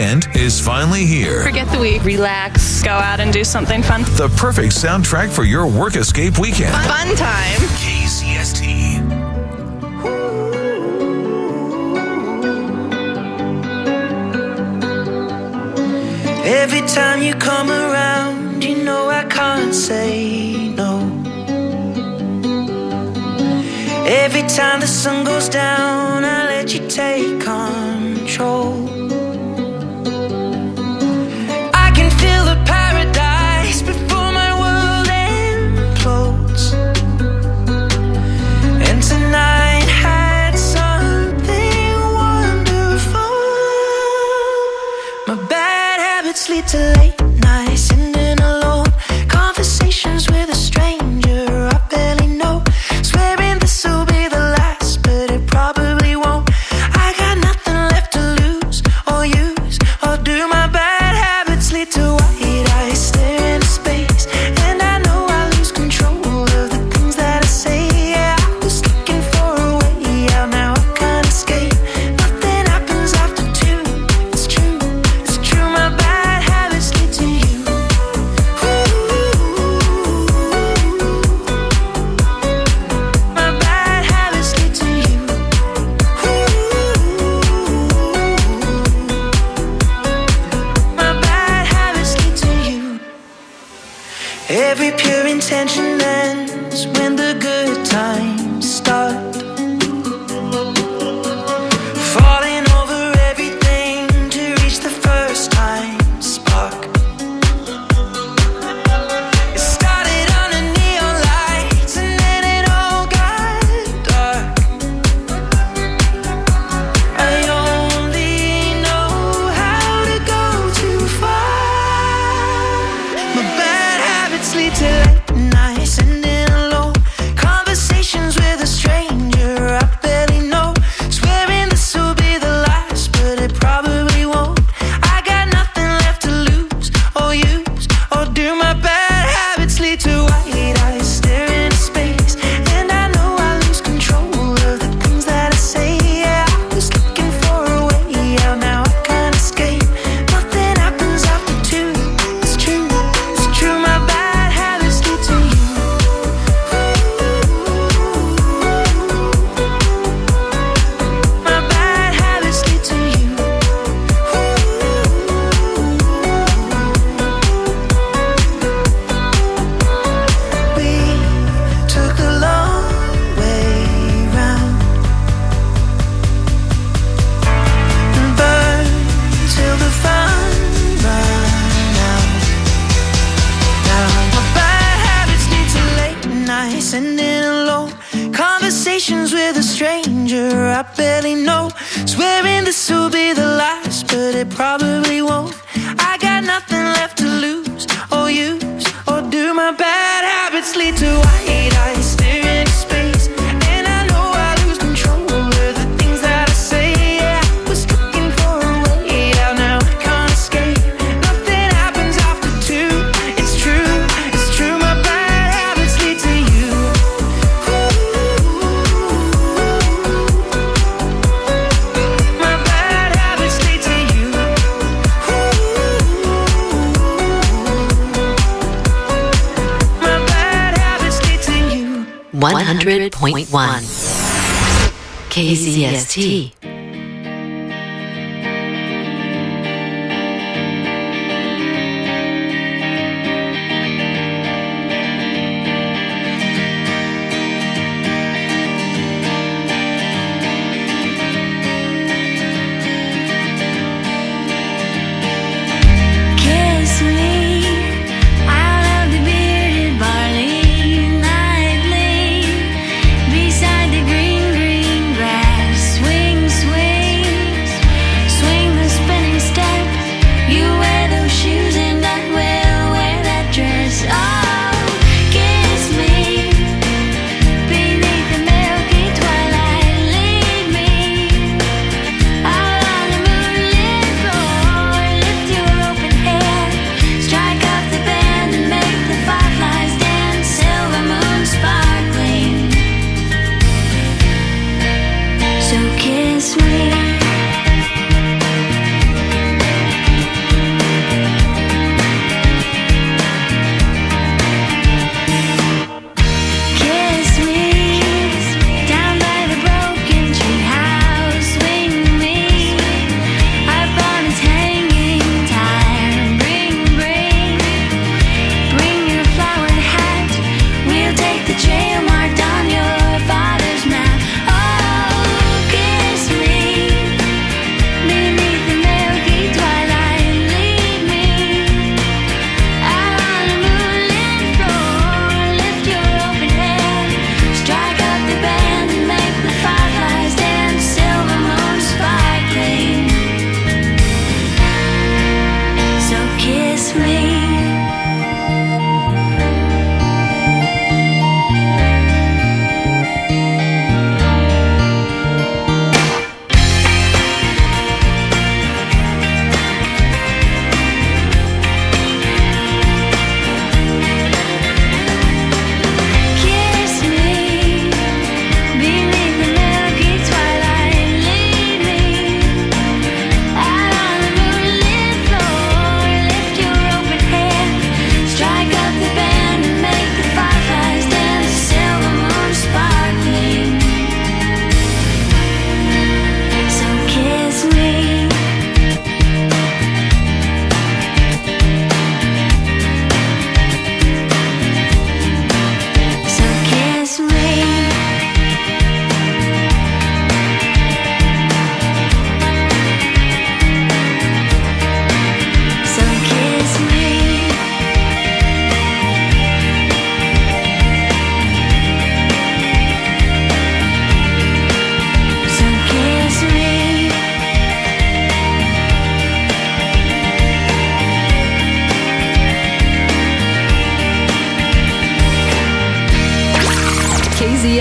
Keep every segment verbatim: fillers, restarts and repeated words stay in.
weekend is finally here. Forget the week, relax, go out and do something fun. The perfect soundtrack for your work escape weekend. Fun time. K Z S T. Every time you come around, you know I can't say no. Every time the sun goes down, I let you take control. I can feel the paradise before my world implodes. And tonight had something wonderful. My bad habits lead to late nights, sitting alone, conversations with a stranger I barely know, swearing this will be the last, but it probably won't. I got nothing left to lose or use or do. My bad habits lead to white eyes staring into space, and I know I lose control of the things that I say. Yeah, I was looking for a way out, now I can't escape. Nothing happens after two. It's true, it's true. My bad habits lead to you. My bad habits lead to you. My bad habits lead to you. Every pure intention ends when the good times start. Falling over everything to reach the first time spark. It started under neon lights and then it all got dark. I only know how to go too far. My bad habits lead to late nights, sitting alone, conversations with a stranger I barely know, swearing this will be the last, but it probably won't. I got nothing left to lose or use or do. My bad habits lead to white eyes staring into space, and I know I lose control of the things that I say. Yeah, I was looking for a way out, now I can't escape. Nothing happens after two. It's true, it's true. My bad habits lead to you. My bad habits lead to you. We took the long way round and burned till the fun ran out. Now my bad habits lead to late nights, sitting alone, conversations with a stranger I barely know, swearing this will be the last, but it probably won't. I got nothing left to lose or use or do. My bad habits lead to white eyes staring into space, and I know I lose control of the things that I say. Yeah, I was looking for a way out, now I can't escape. Nothing happens after two. It's true, it's true. My bad habits lead to you. My bad habits lead to you. My bad habits lead to you. one hundred point one K Z S T. Kiss me out of the bearded barley nightly, beside the green, green grass. Swing, swing.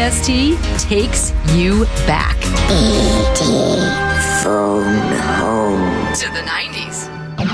S T takes you back. E T Phone Home. To the nineties.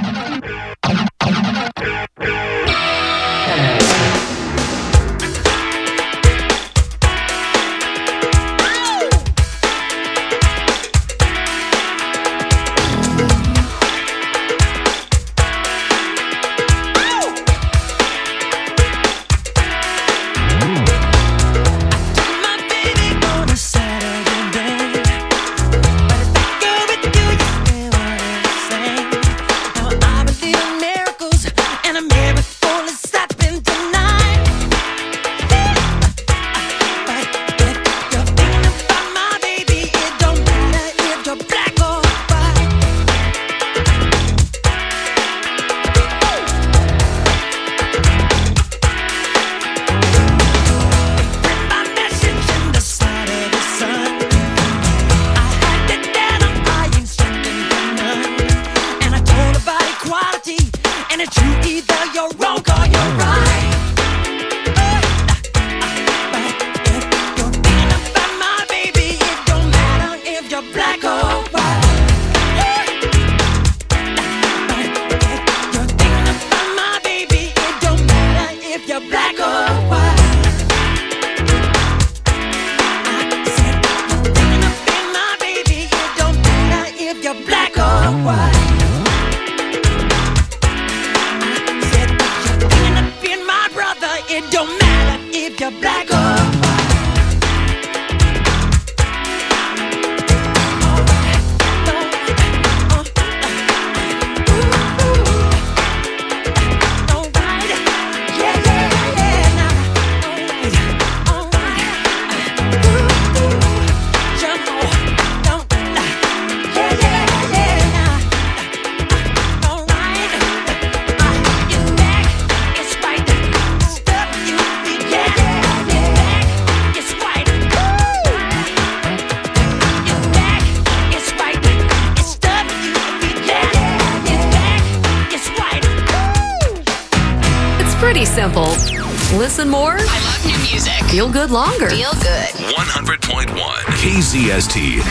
Simple. Listen more. I love new music. Feel good longer. Feel good. one hundred point one K Z S T.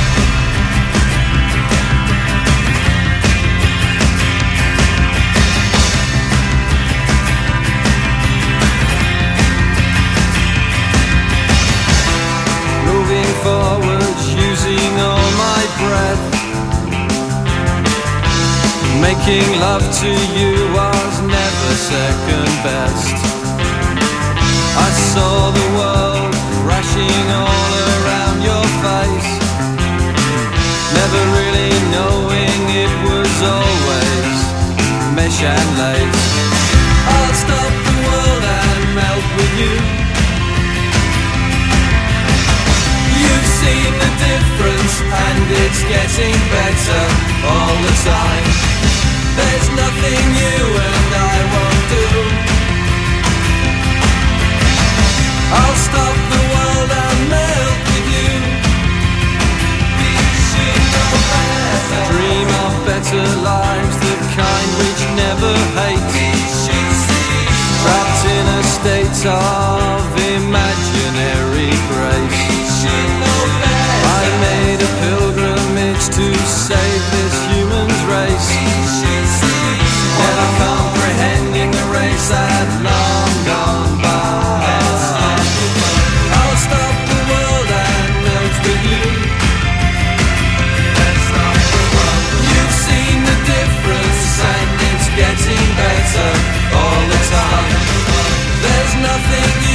Moving forward, using all my breath. Making love to you was never second best. I saw the world crashing all around your face, never really knowing it was always mesh and lace. I'll stop the world and melt with you. You've seen the difference and it's getting better all the time. There's nothing you and I won't do. I'll stop the world and melt with you. Dream of better lives, the kind which never hate. Trapped in a state of imaginary grace. I made a pilgrimage to save this human's race. Never comprehending the race that long gone by. I'll stop the world and melt with you. You've seen the difference and it's getting better all the time. There's nothing you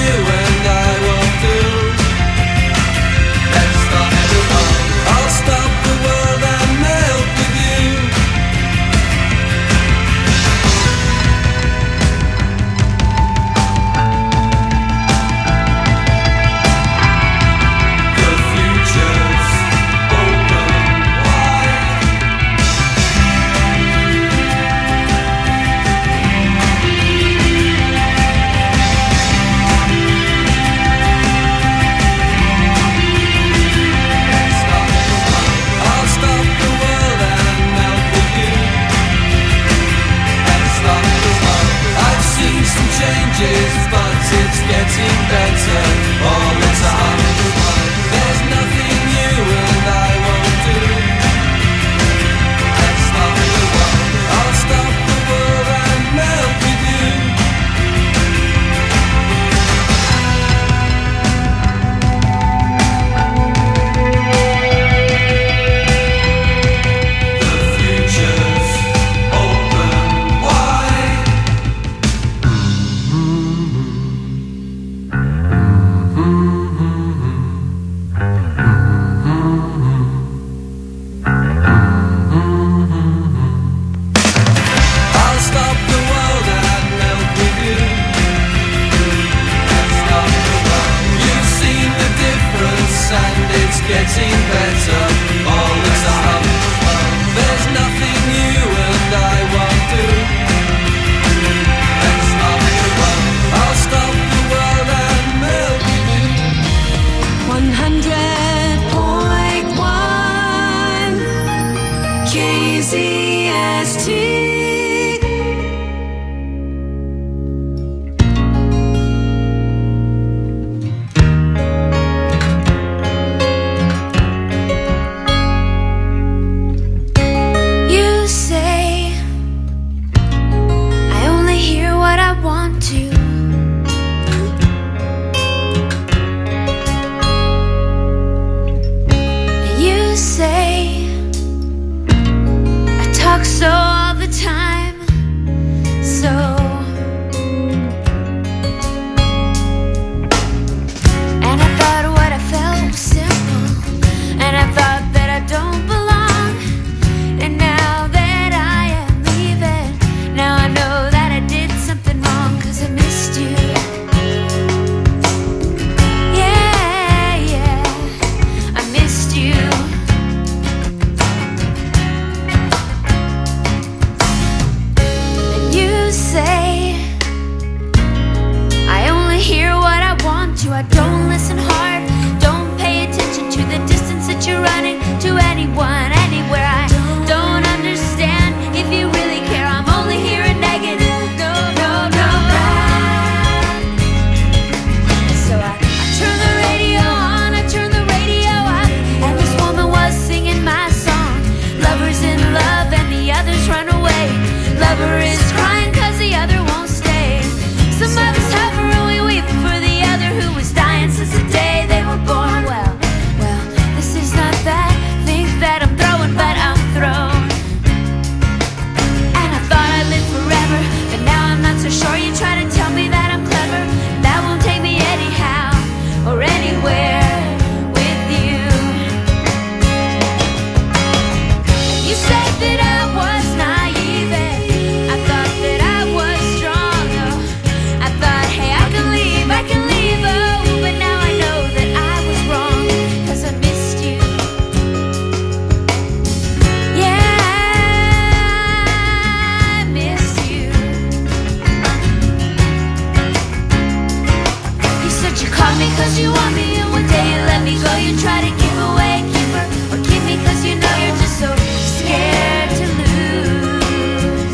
me cause you want me, and one day you let me go. You try to give away, keep her, or keep me cause you know you're just so scared to lose.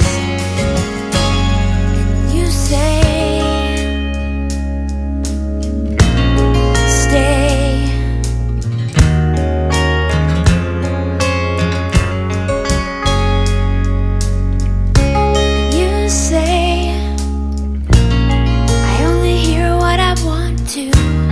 You say, stay. You say, I only hear what I want to.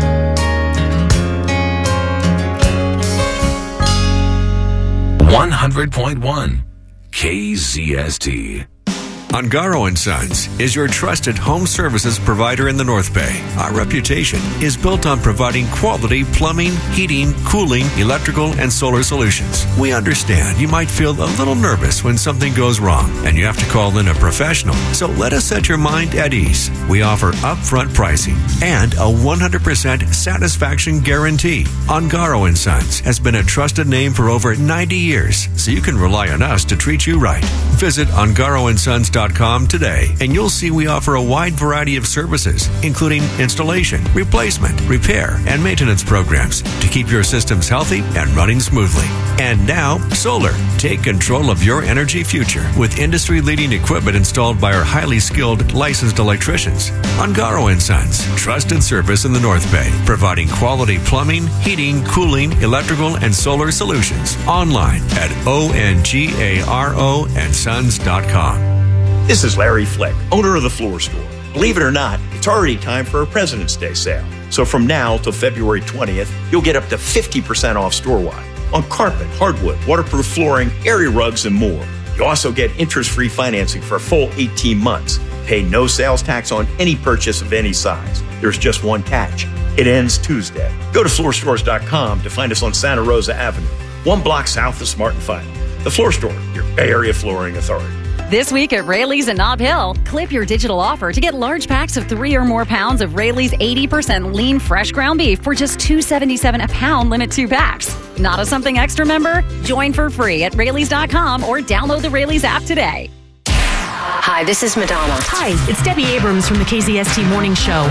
one hundred point one K Z S T. Ungaro and Sons is your trusted home services provider in the North Bay. Our reputation is built on providing quality plumbing, heating, cooling, electrical, and solar solutions. We understand you might feel a little nervous when something goes wrong and you have to call in a professional. So let us set your mind at ease. We offer upfront pricing and a one hundred percent satisfaction guarantee. Ungaro and Sons has been a trusted name for over ninety years, so you can rely on us to treat you right. Visit ungaro and sons dot com today, and you'll see we offer a wide variety of services, including installation, replacement, repair, and maintenance programs to keep your systems healthy and running smoothly. And now, solar. Take control of your energy future with industry-leading equipment installed by our highly skilled, licensed electricians. Ungaro and Sons, trusted service in the North Bay, providing quality plumbing, heating, cooling, electrical, and solar solutions. Online at O N G A R O and sons dot com. This is Larry Flick, owner of The Floor Store. Believe it or not, it's already time for a President's Day sale. So from now till February twentieth, you'll get up to fifty percent off store-wide on carpet, hardwood, waterproof flooring, area rugs, and more. You also get interest-free financing for a full eighteen months. Pay no sales tax on any purchase of any size. There's just one catch. It ends Tuesday. Go to floor stores dot com to find us on Santa Rosa Avenue, one block south of Smart and Final. The Floor Store, your Bay Area flooring authority. This week at Rayleigh's in Nob Hill, clip your digital offer to get large packs of three or more pounds of Rayleigh's eighty percent lean fresh ground beef for just two dollars and seventy-seven cents a pound, limit two packs. Not a Something Extra member? Join for free at Rayleigh's dot com or download the Rayleigh's app today. Hi, this is Madonna. Hi, it's Debbie Abrams from the K Z S T Morning Show.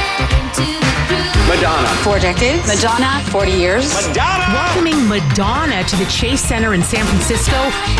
Madonna. Four decades. Madonna, forty years. Madonna. Welcoming Madonna to the Chase Center in San Francisco.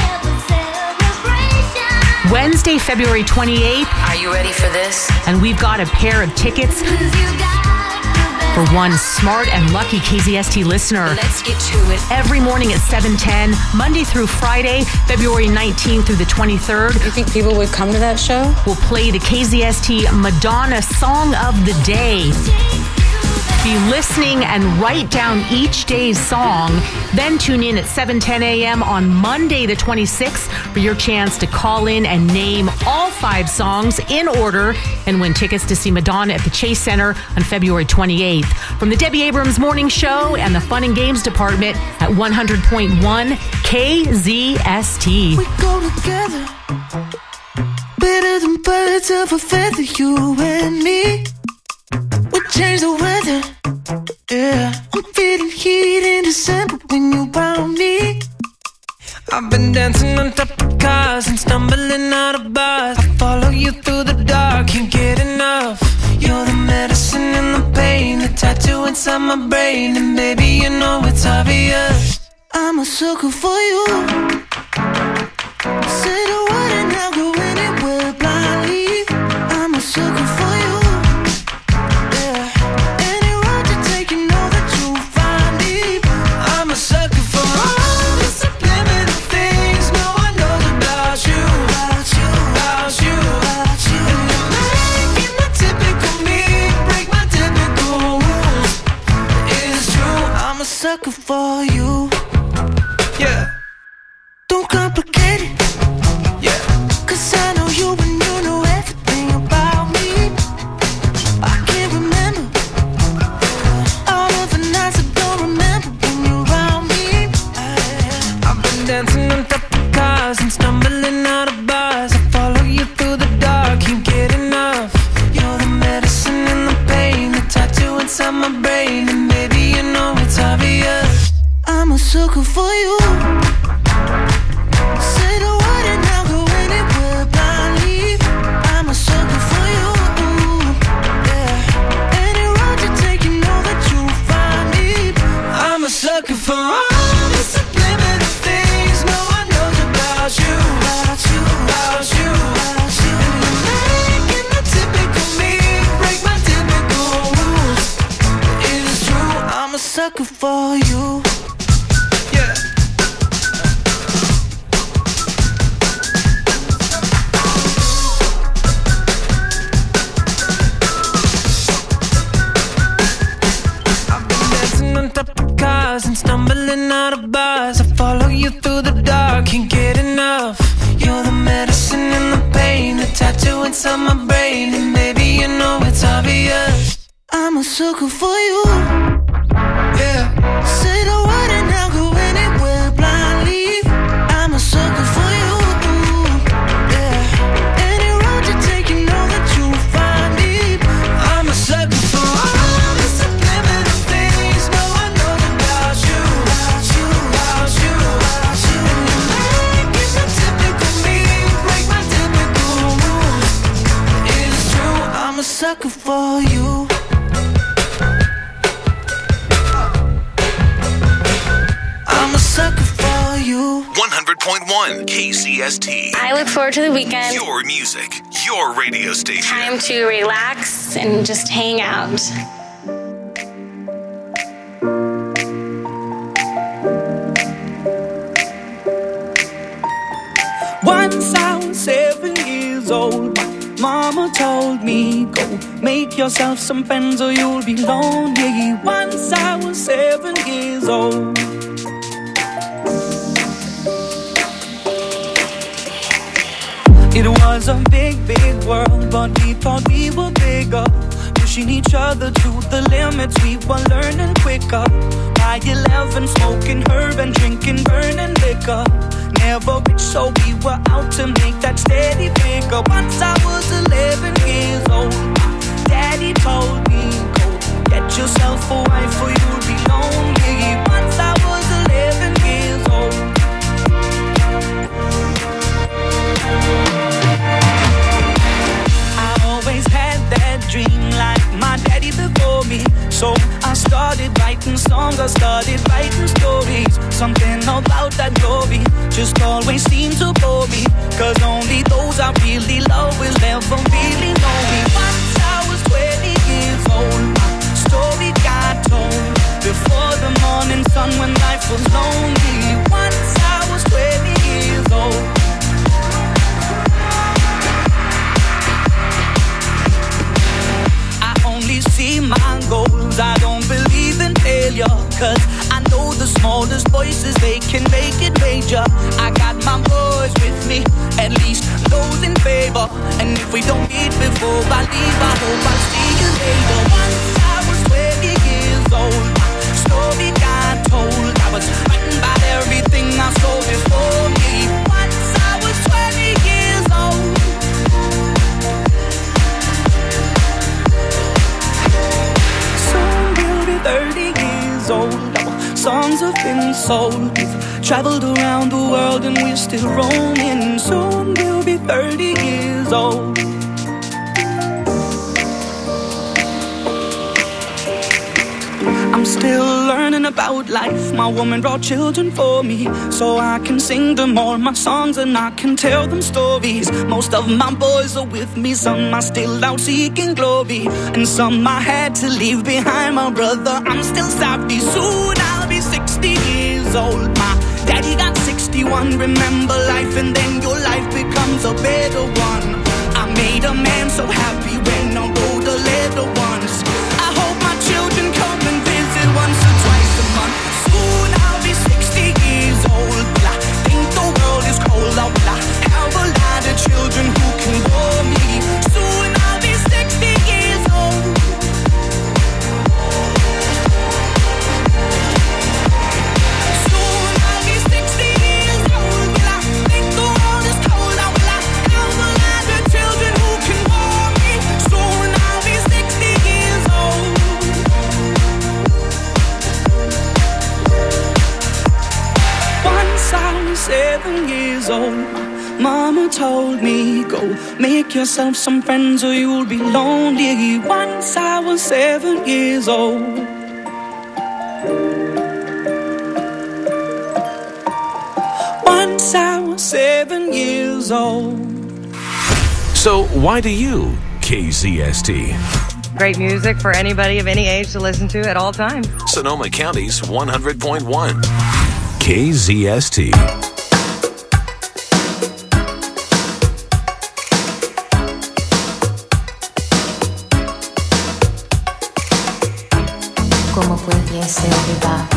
Wednesday, February twenty-eighth. Are you ready for this? And we've got a pair of tickets for one smart and lucky K Z S T listener. Let's get to it. Every morning at seven ten, Monday through Friday, February nineteenth through the twenty-third. You think people would come to that show? We'll play the K Z S T Madonna Song of the Day. Be listening and write down each day's song. Then tune in at seven ten a.m. on Monday the twenty-sixth for your chance to call in and name all five songs in order and win tickets to see Madonna at the Chase Center on February twenty-eighth. From the Debbie Abrams Morning Show and the Fun and Games Department at one hundred point one K Z S T. We go together, better than birds of a feather, you and me. We change the weather, yeah. I'm feeling heat in December when you found me. I've been dancing on top of cars and stumbling out of bars. I follow you through the dark, can't get enough. You're the medicine and the pain, the tattoo inside my brain. And baby, you know it's obvious, I'm a sucker for you. Say the word and I'll go anywhere blindly. I'm a sucker for you. Sucker for you, yeah. Don't complicate it, yeah. Cause I know you and you know everything about me. I can't remember all of the nights I don't remember when you're around me. I've been dancing on top of cars and stumbling out of bars. I follow you through the dark, can't get enough. You're the medicine and the pain, the tattoo inside my brain. And baby, you know it's obvious, sucker for you. Yeah. I've been dancing on top of cars and stumbling out of bars. I follow you through the dark, can't get enough. You're the medicine and the pain, the tattoo inside my brain, and baby you know it's obvious. I'm a sucker for you. Yeah. Say the word and I'll go anywhere blindly. I'm a sucker for you. Yeah. Any road you take, you know that you'll find me. I'm a sucker for all the subliminal things no one knows about you. About you, about you, about you. And you make it so typical me, break my typical rules. It's true, I'm a sucker for you. Sucker for you. one hundred point one K C S T. I look forward to the weekend. Your music, your radio station. Time to relax and just hang out. Once I was seven years old, my mama told me, go make yourself some friends or you'll be lonely. Once I was seven years old. It was a big, big world, but we thought we were bigger. Pushing each other to the limits, we were learning quicker. By eleven, smoking herb and drinking burning liquor. Never rich, so we were out to make that steady figure. Once I was eleven years old, Daddy told me, go get yourself a wife or you'll be lonely. Once I was eleven years old. Dream like my daddy before me. So I started writing songs, I started writing stories. Something about that glory just always seemed to bore me. Cause only those I really love will ever really know me. Once I was twenty years old, my story got told. Before the morning sun when life was lonely. Once I was twenty years old. See my goals, I don't believe in failure. Cause I know the smallest voices, they can make it major. I got my boys with me, at least those in favor. And if we don't meet before I leave, I hope I'll see you later. Once I was twenty years old, my story got told. I was frightened by everything I saw before me. Once I was twenty years old. thirty years old, our songs have been sold. We've traveled around the world and we're still roaming. Soon we'll be thirty years old. I'm still learning about life. My woman brought children for me, so I can sing them all my songs and I can tell them stories. Most of my boys are with me, some are still out seeking glory, and some I had to leave behind. My brother, I'm still savvy. Soon I'll be sixty years old. My daddy got sixty-one. Remember life and then your life becomes a better one. I made a man so happy when I wrote a letter once. I hope my children come and visit once or twice a month. Soon I'll be sixty years old. I think the world is cold. I have a lot of children who can bore me. Soon I'll be sixty years old. Soon I'll be sixty years old. Will I think the world is cold? I will I have a lot of children who can bore me. Soon I'll be sixty years old. Once I was seven years old, my mama told me, go make yourself some friends or you'll be lonely. Once I was seven years old. Once I was seven years old. So why do you, K Z S T? Great music for anybody of any age to listen to at all times. Sonoma County's one hundred point one. K Z S T. ¿Cómo pudiese olvidar